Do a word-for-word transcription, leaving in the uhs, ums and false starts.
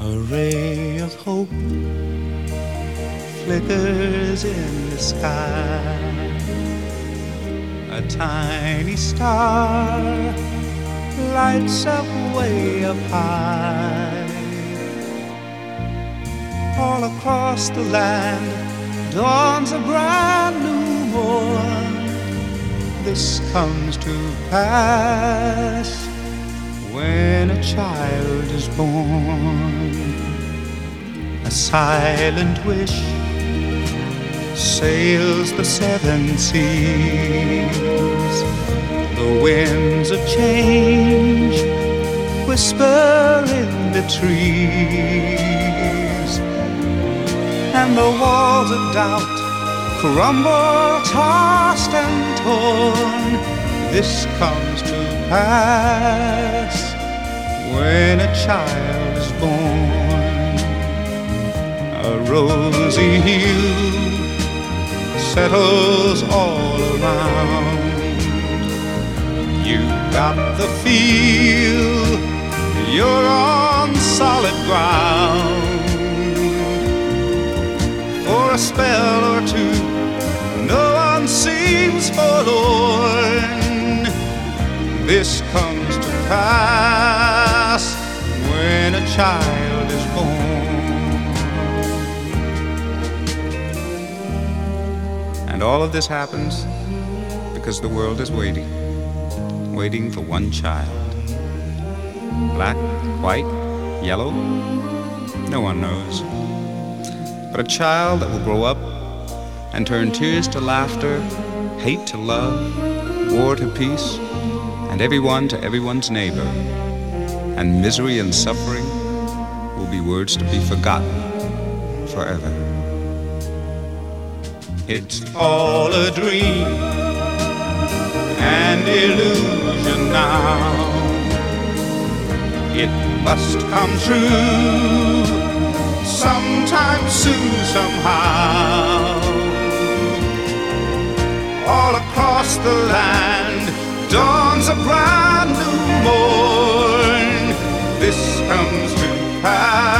A ray of hope flickers in the sky. A tiny star lights up way up high. All across the land dawns a brand new morn. This comes to pass when a child is born. A silent wish sails the seven seas. The winds of change whisper in the trees, and the walls of doubt crumble, tossed and torn. This comes to pass when a child is born. A rosy hue settles all around. You got the feel you're on solid ground. For a spell or two, no one seems forlorn. This comes to pass when a child is born. And all of this happens because the world is waiting, waiting for one child. Black, white, yellow, no one knows. But a child that will grow up and turn tears to laughter, hate to love, war to peace, and everyone to everyone's neighbor. And misery and suffering will be words to be forgotten forever. It's all a dream and illusion now. It must come true sometime soon, somehow. All across the land dawns a brand new morn. This comes to pass